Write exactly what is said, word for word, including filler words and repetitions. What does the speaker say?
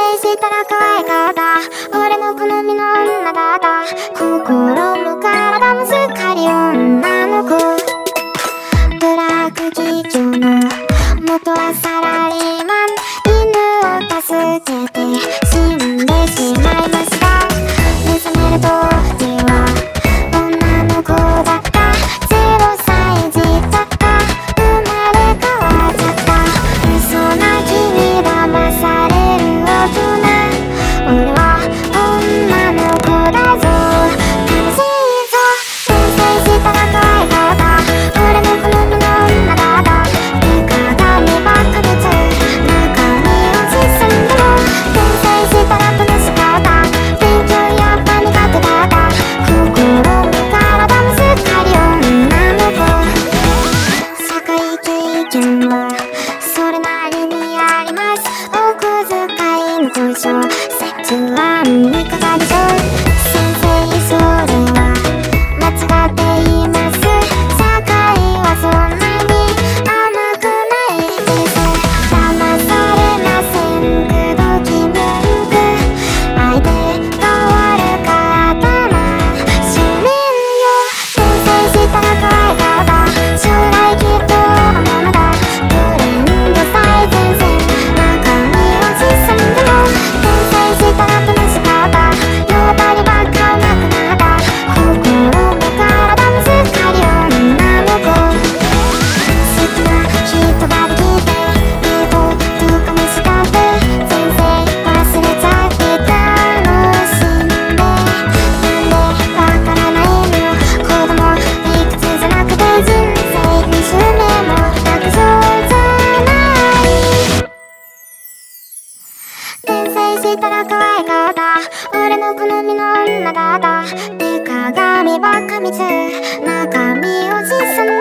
成したら可愛かった。俺の好みの女だった。心も体もすっかり女の子。ブラック企業の元はサラリーマン。犬を助けて死んでしまいました。目覚める当時は女の子だった。ゼロさい児だった。生まれ変わっちゃった。嘘泣きに騙される大人。俺は女の子だぞ。楽しいぞ。転生したら可愛かった。俺の好みの女だった。って鏡ばっか見ちゃう。中身を実践でも転生したら楽しかった。勉強やっぱ苦手だった。心も体もすっかり女の子。社会経験はそれなりにあります。お小遣いの交渉、節案いかがでしょう。先生それは間違っています。社会はそんなに甘くないです。騙されませんくどき文句。相手が悪かったら正面よ。転生したら可愛かった。将来きっと大物だ。トレンド最前線。中身は実践でも転生したら楽しかった。世当たりばっか上手くなった。心も体もすっかり女の子。好きな人ができてデートとかもしたって全然忘れちゃって楽しんで。なんでわからないの。子供理屈じゃなくて人生に使命もなくそうじゃない。転生したら可愛かった。俺の好みの女だった。って鏡ばっか見ちゃう。中身を実践